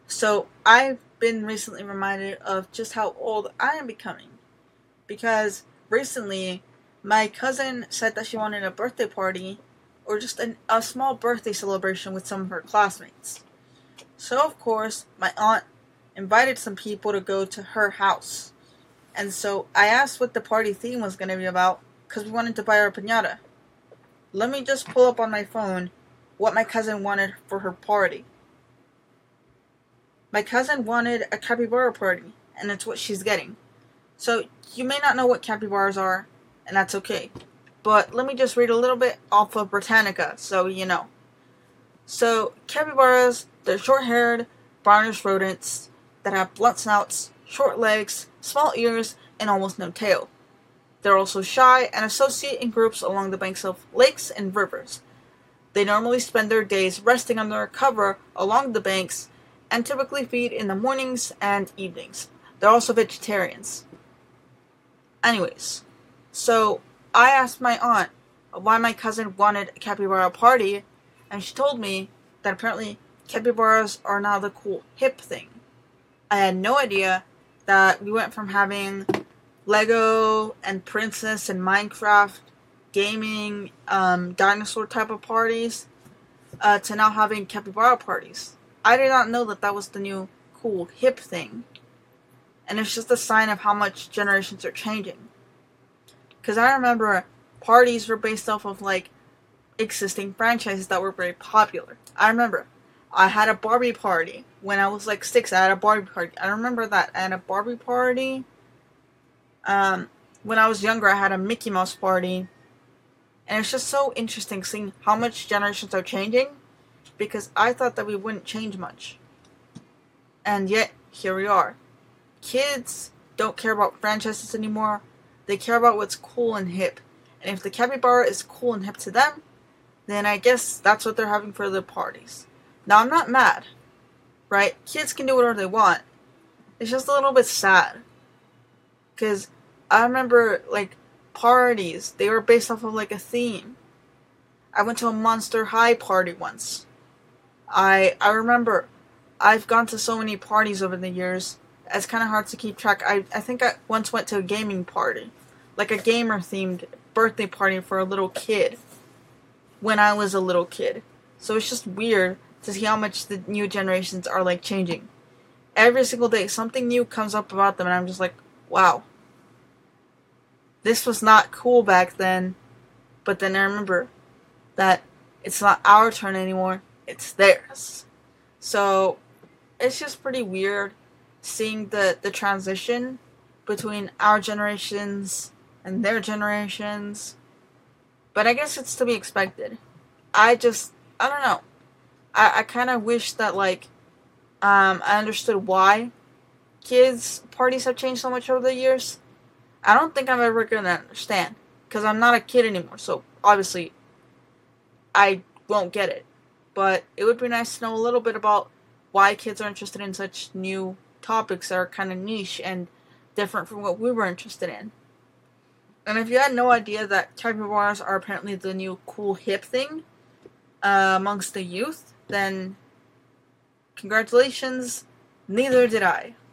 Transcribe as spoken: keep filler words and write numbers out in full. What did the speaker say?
So I've been recently reminded of just how old I am becoming because recently my cousin said that she wanted a birthday party or just an, a small birthday celebration with some of her classmates. So, of course, my aunt invited some people to go to her house. And so I asked what the party theme was going to be about because we wanted to buy her a pinata. Let me just pull up on my phone what my cousin wanted for her party. My cousin wanted a capybara party, and it's what she's getting. So you may not know what capybaras are, and that's okay. But let me just read a little bit off of Britannica so you know. So, capybaras, they're short-haired, brownish rodents that have blunt snouts, short legs, small ears, and almost no tail. They're also shy and associate in groups along the banks of lakes and rivers. They normally spend their days resting under a cover along the banks and typically feed in the mornings and evenings. They're also vegetarians. Anyways, so I asked my aunt why my cousin wanted a capybara party, and she told me that apparently capybaras are now the cool hip thing. I had no idea that we went from having Lego and Princess and Minecraft gaming um, dinosaur type of parties uh, to now having capybara parties. I did not know that that was the new cool hip thing. And it's just a sign of how much generations are changing. Because I remember parties were based off of like existing franchises that were very popular. I remember I had a Barbie party when I was like six. I had a Barbie party. I remember that. I had a Barbie party. Um, when I was younger, I had a Mickey Mouse party. And it's just so interesting seeing how much generations are changing, because I thought that we wouldn't change much. And yet, here we are. Kids don't care about franchises anymore. They care about what's cool and hip. And if the capybara is cool and hip to them, then I guess that's what they're having for their parties. Now, I'm not mad, right? Kids can do whatever they want. It's just a little bit sad. Because I remember, like, parties, they were based off of, like, a theme. I went to a Monster High party once. I I remember I've gone to so many parties over the years, it's kind of hard to keep track. I, I think I once went to a gaming party. Like a gamer-themed birthday party for a little kid. When I was a little kid. So it's just weird to see how much the new generations are, like, changing. Every single day, something new comes up about them, and I'm just like, wow. This was not cool back then. But then I remember that it's not our turn anymore. It's theirs. So, it's just pretty weird seeing the, the transition between our generations and their generations. But I guess it's to be expected. I just, I don't know. I, I kind of wish that, like, um, I understood why kids' parties have changed so much over the years. I don't think I'm ever going to understand. Because I'm not a kid anymore. So, obviously, I won't get it. But it would be nice to know a little bit about why kids are interested in such new topics that are kind of niche and different from what we were interested in. And if you had no idea that capybaras are apparently the new cool hip thing uh, amongst the youth, then congratulations, neither did I.